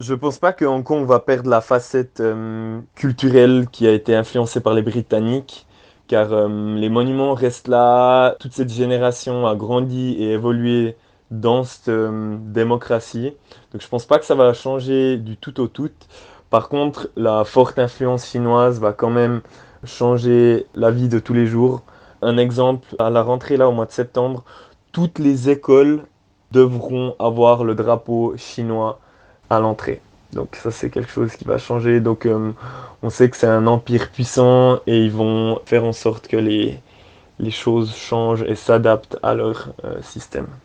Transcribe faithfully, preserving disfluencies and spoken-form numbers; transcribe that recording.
Je pense pas que Hong Kong va perdre la facette euh, culturelle qui a été influencée par les Britanniques, car euh, les monuments restent là, toute cette génération a grandi et évolué dans cette euh, démocratie. Donc je pense pas que ça va changer du tout au tout. Par contre, la forte influence chinoise va quand même changer la vie de tous les jours. Un exemple, à la rentrée là au mois de septembre, toutes les écoles devront avoir le drapeau chinois à l'entrée. Donc ça c'est quelque chose qui va changer. Donc euh, on sait que c'est un empire puissant et ils vont faire en sorte que les, les choses changent et s'adaptent à leur euh, système.